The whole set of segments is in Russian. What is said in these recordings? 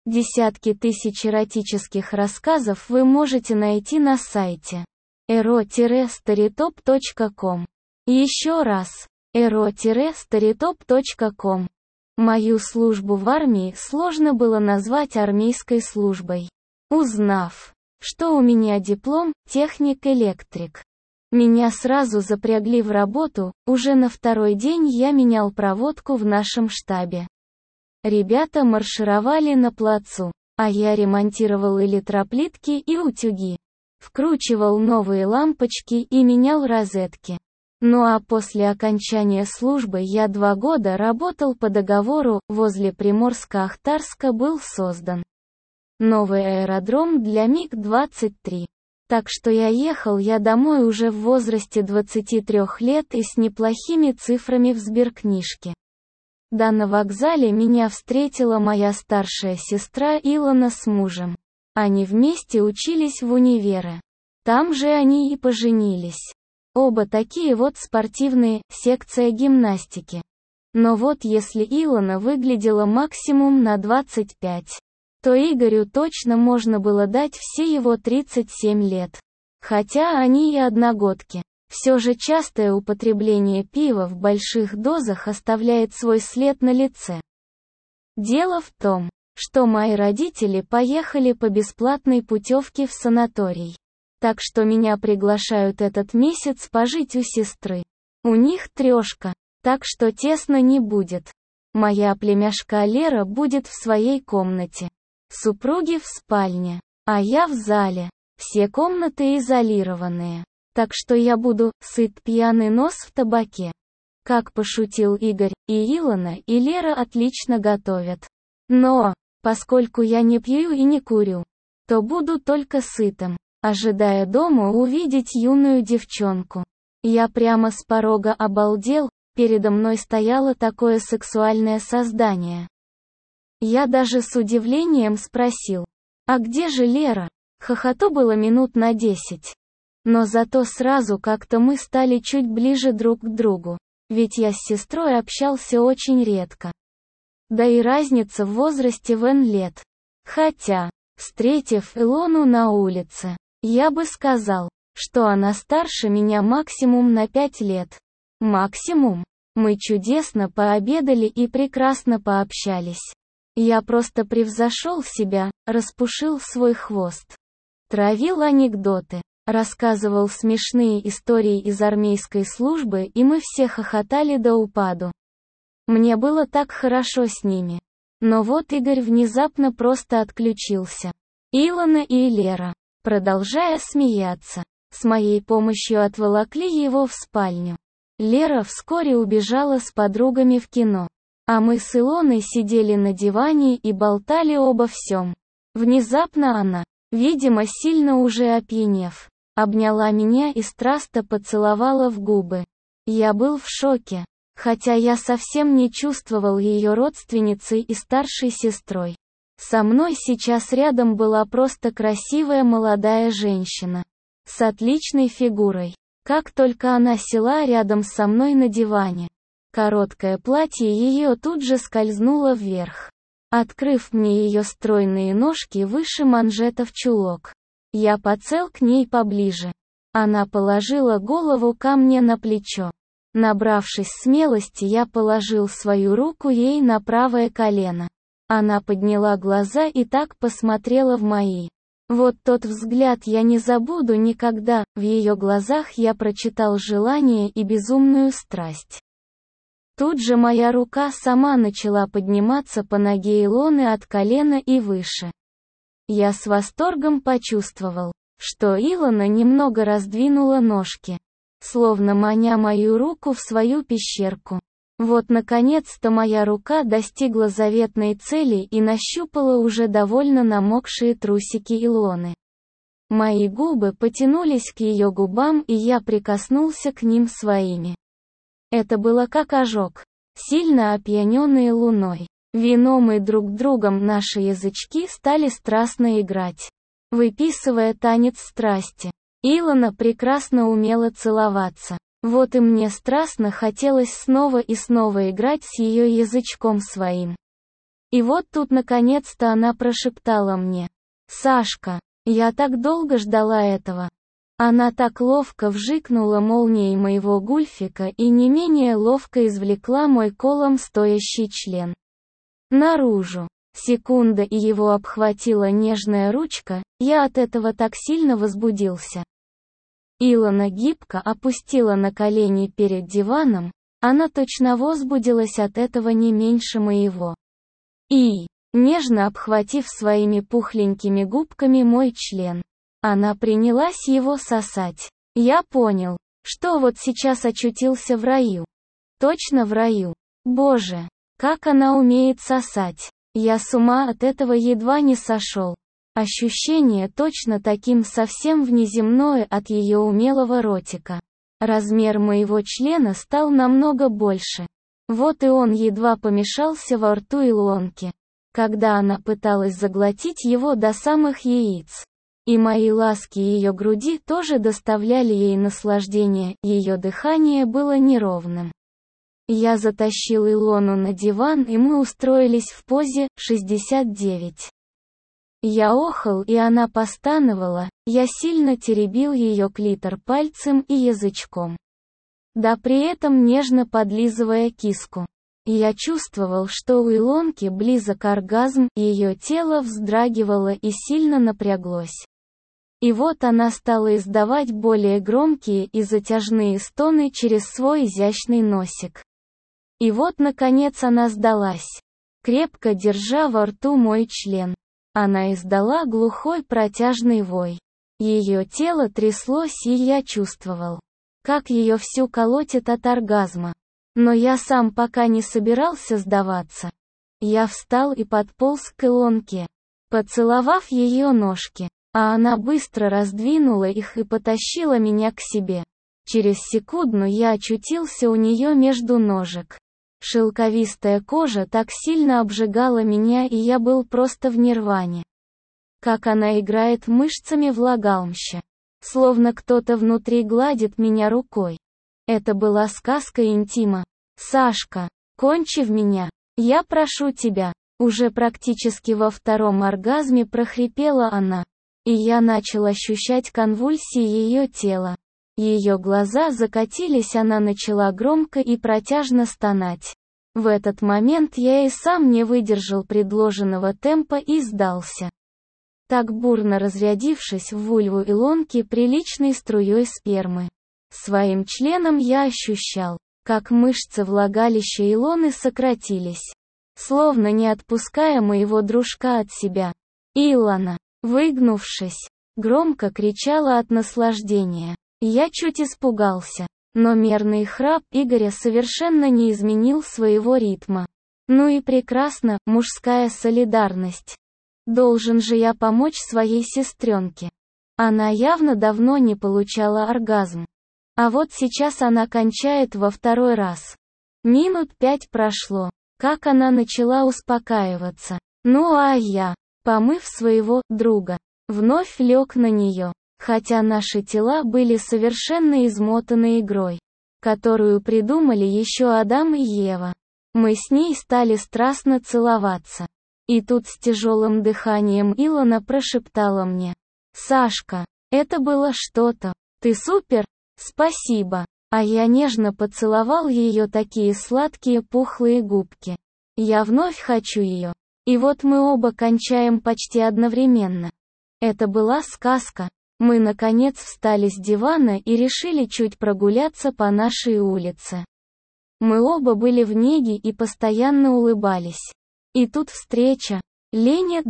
Десятки тысяч эротических рассказов вы можете найти на сайте ero-storytop.com. Еще раз, ero-storytop.com. Мою службу в армии сложно было назвать армейской службой. Узнав, что у меня диплом техник-электрик, меня сразу запрягли в работу, уже на второй день я менял проводку в нашем штабе. Ребята маршировали на плацу, а я ремонтировал электроплитки и утюги. Вкручивал новые лампочки и менял розетки. Ну а после окончания службы я 2 года работал по договору, возле Приморска-Ахтарска был создан новый аэродром для МиГ-23. Так что ехал я домой уже в возрасте 23 лет и с неплохими цифрами в сберкнижке. Да на вокзале меня встретила моя старшая сестра Илона с мужем. Они вместе учились в универе. Там же они и поженились. Оба такие вот спортивные, секция гимнастики. Но вот если Илона выглядела максимум на 25, то Игорю точно можно было дать все его 37 лет. Хотя они и одногодки. Все же частое употребление пива в больших дозах оставляет свой след на лице. Дело в том, что мои родители поехали по бесплатной путевке в санаторий. Так что меня приглашают этот месяц пожить у сестры. У них 3, так что тесно не будет. Моя племяшка Лера будет в своей комнате. Супруги в спальне, а я в зале. Все комнаты изолированные. Так что я буду сыт пьяный нос в табаке. Как пошутил Игорь, и Илона, и Лера отлично готовят. Но, поскольку я не пью и не курю, то буду только сытым, ожидая дома увидеть юную девчонку. Я прямо с порога обалдел, передо мной стояло такое сексуальное создание. Я даже с удивлением спросил: «А где же Лера?» Хохоту было минут на 10. Но зато сразу как-то мы стали чуть ближе друг к другу, ведь я с сестрой общался очень редко. Да и разница в возрасте в N лет. Хотя, встретив Илону на улице, я бы сказал, что она старше меня максимум на 5 лет. Максимум. Мы чудесно пообедали и прекрасно пообщались. Я просто превзошел себя, распушил свой хвост. Травил анекдоты. Рассказывал смешные истории из армейской службы, и мы все хохотали до упаду. Мне было так хорошо с ними. Но вот Игорь внезапно просто отключился. Илона и Лера, продолжая смеяться, с моей помощью отволокли его в спальню. Лера вскоре убежала с подругами в кино. А мы с Илоной сидели на диване и болтали обо всем. Внезапно она, видимо сильно уже опьянев, обняла меня и страстно поцеловала в губы. Я был в шоке, хотя я совсем не чувствовал ее родственницей и старшей сестрой. Со мной сейчас рядом была просто красивая молодая женщина. С отличной фигурой. Как только она села рядом со мной на диване, короткое платье ее тут же скользнуло вверх, открыв мне ее стройные ножки выше манжетов чулок. Я подсел к ней поближе. Она положила голову ко мне на плечо. Набравшись смелости, я положил свою руку ей на правое колено. Она подняла глаза и так посмотрела в мои. Вот тот взгляд я не забуду никогда, в ее глазах я прочитал желание и безумную страсть. Тут же моя рука сама начала подниматься по ноге Илоны от колена и выше. Я с восторгом почувствовал, что Илона немного раздвинула ножки, словно маня мою руку в свою пещерку. Вот наконец-то моя рука достигла заветной цели и нащупала уже довольно намокшие трусики Илоны. Мои губы потянулись к ее губам, и я прикоснулся к ним своими. Это было как ожог, сильно опьяненные луной. Вином и друг другом наши язычки стали страстно играть, выписывая танец страсти. Илона прекрасно умела целоваться. Вот и мне страстно хотелось снова и снова играть с ее язычком своим. И вот тут наконец-то она прошептала мне: «Сашка, я так долго ждала этого». Она так ловко вжикнула молнией моего гульфика и не менее ловко извлекла мой колом стоящий член наружу. Секунда, и его обхватила нежная ручка, я от этого так сильно возбудился. Илона гибко опустила на колени перед диваном, она точно возбудилась от этого не меньше моего. И, нежно обхватив своими пухленькими губками мой член, она принялась его сосать. Я понял, что вот сейчас очутился в раю. Точно в раю. Боже, как она умеет сосать. Я с ума от этого едва не сошел. Ощущение точно таким совсем внеземное от ее умелого ротика. Размер моего члена стал намного больше. Вот и он едва помешался во рту Илонки, когда она пыталась заглотить его до самых яиц. И мои ласки ее груди тоже доставляли ей наслаждение, ее дыхание было неровным. Я затащил Илону на диван, и мы устроились в позе 69. Я охал, и она постановала, я сильно теребил ее клитор пальцем и язычком. Да при этом нежно подлизывая киску. Я чувствовал, что у Илонки близок оргазм, ее тело вздрагивало и сильно напряглось. И вот она стала издавать более громкие и затяжные стоны через свой изящный носик. И вот наконец она сдалась, крепко держа во рту мой член. Она издала глухой протяжный вой. Ее тело тряслось, и я чувствовал, как ее всю колотит от оргазма. Но я сам пока не собирался сдаваться. Я встал и подполз к Илонке, поцеловав ее ножки, а она быстро раздвинула их и потащила меня к себе. Через секунду я очутился у нее между ножек. Шелковистая кожа так сильно обжигала меня, и я был просто в нирване. Как она играет мышцами влагалища. Словно кто-то внутри гладит меня рукой. Это была сказка интима. «Сашка, кончи в меня. Я прошу тебя». Уже практически во втором оргазме прохрипела она. И я начал ощущать конвульсии ее тела. Ее глаза закатились, она начала громко и протяжно стонать. В этот момент я и сам не выдержал предложенного темпа и сдался. Так бурно разрядившись в вульву Илонки приличной струей спермы. Своим членом я ощущал, как мышцы влагалища Илоны сократились, словно не отпуская моего дружка от себя. Илона, выгнувшись, громко кричала от наслаждения. Я чуть испугался, но мерный храп Игоря совершенно не изменил своего ритма. Ну и прекрасно, мужская солидарность. Должен же я помочь своей сестренке. Она явно давно не получала оргазм. А вот сейчас она кончает во второй раз. Минут 5 прошло, как она начала успокаиваться. Ну а я, помыв своего друга, вновь лег на нее. Хотя наши тела были совершенно измотаны игрой, которую придумали еще Адам и Ева. Мы с ней стали страстно целоваться. И тут с тяжелым дыханием Илона прошептала мне: «Сашка, это было что-то. Ты супер, спасибо». А я нежно поцеловал ее такие сладкие пухлые губки. Я вновь хочу ее. И вот мы оба кончаем почти одновременно. Это была сказка. Мы наконец встали с дивана и решили чуть прогуляться по нашей улице. Мы оба были в неге и постоянно улыбались. И тут встреча. Лене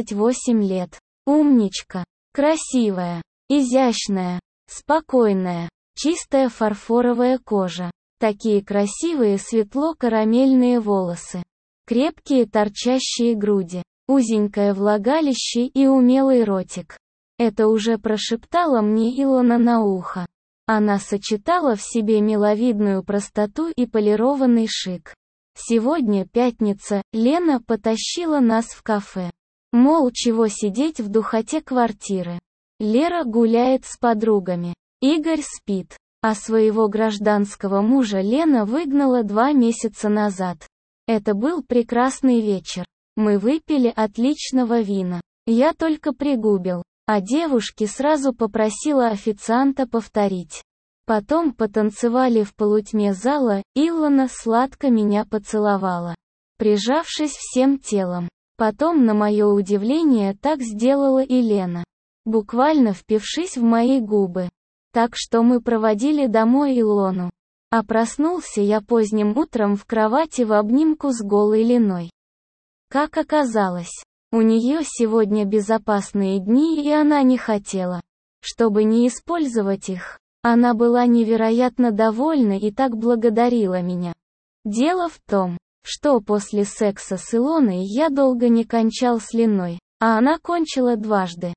28 лет. Умничка. Красивая. Изящная. Спокойная. Чистая фарфоровая кожа. Такие красивые светло-карамельные волосы. Крепкие торчащие груди. Узенькое влагалище и умелый ротик. Это уже прошептала мне Илона на ухо. Она сочетала в себе миловидную простоту и полированный шик. Сегодня пятница, Лена потащила нас в кафе. Мол, чего сидеть в духоте квартиры. Лера гуляет с подругами. Игорь спит. А своего гражданского мужа Лена выгнала 2 месяца назад. Это был прекрасный вечер. Мы выпили отличного вина. Я только пригубил, а девушки сразу попросила официанта повторить. Потом потанцевали в полутьме зала, Илона сладко меня поцеловала, прижавшись всем телом. Потом, на мое удивление, так сделала и Лена, буквально впившись в мои губы. Так что мы проводили домой Илону. А проснулся я поздним утром в кровати в обнимку с голой Леной. Как оказалось, у нее сегодня безопасные дни, и она не хотела, чтобы не использовать их. Она была невероятно довольна и так благодарила меня. Дело в том, что после секса с Илоной я долго не кончал с Леной, а она кончила дважды.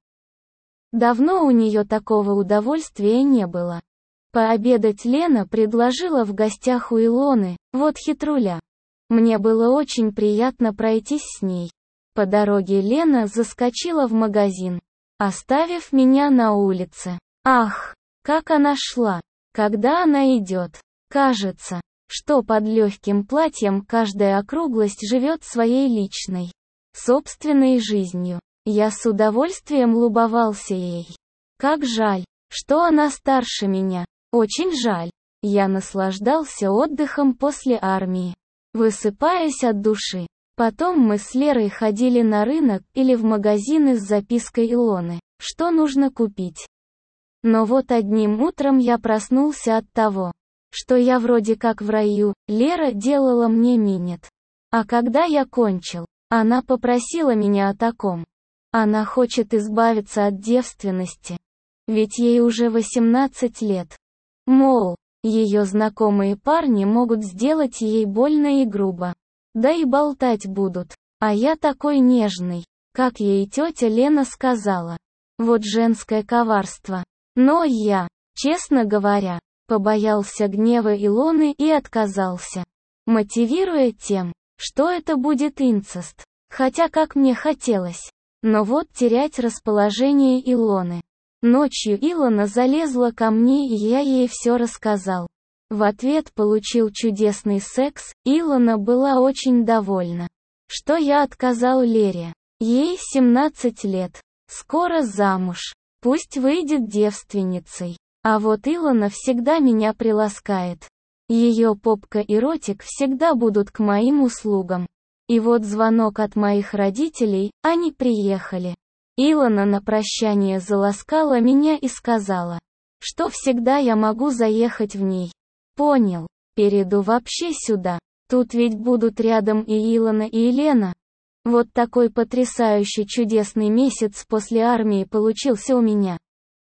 Давно у нее такого удовольствия не было. Пообедать Лена предложила в гостях у Илоны, вот хитруля. Мне было очень приятно пройтись с ней. По дороге Лена заскочила в магазин, оставив меня на улице. Ах, как она шла, когда она идет. Кажется, что под легким платьем каждая округлость живет своей личной, собственной жизнью. Я с удовольствием любовался ей. Как жаль, что она старше меня. Очень жаль. Я наслаждался отдыхом после армии, высыпаясь от души. Потом мы с Лерой ходили на рынок или в магазины с запиской Илоны, что нужно купить. Но вот одним утром я проснулся от того, что я вроде как в раю. Лера делала мне минет. А когда я кончил, она попросила меня о таком. Она хочет избавиться от девственности. Ведь ей уже 18 лет. Мол, ее знакомые парни могут сделать ей больно и грубо. Да и болтать будут. А я такой нежный, как ей тетя Лена сказала. Вот женское коварство. Но я, честно говоря, побоялся гнева Илоны и отказался, мотивируя тем, что это будет инцест. Хотя как мне хотелось. Но вот терять расположение Илоны. Ночью Илона залезла ко мне, и я ей все рассказал. В ответ получил чудесный секс. Илона была очень довольна, что я отказал Лере. Ей 17 лет. Скоро замуж. Пусть выйдет девственницей. А вот Илона всегда меня приласкает. Ее попка и ротик всегда будут к моим услугам. И вот звонок от моих родителей, они приехали. Илона на прощание заласкала меня и сказала, что всегда я могу заехать в ней. Понял, перейду вообще сюда. Тут ведь будут рядом и Илона, и Елена. Вот такой потрясающий чудесный месяц после армии получился у меня.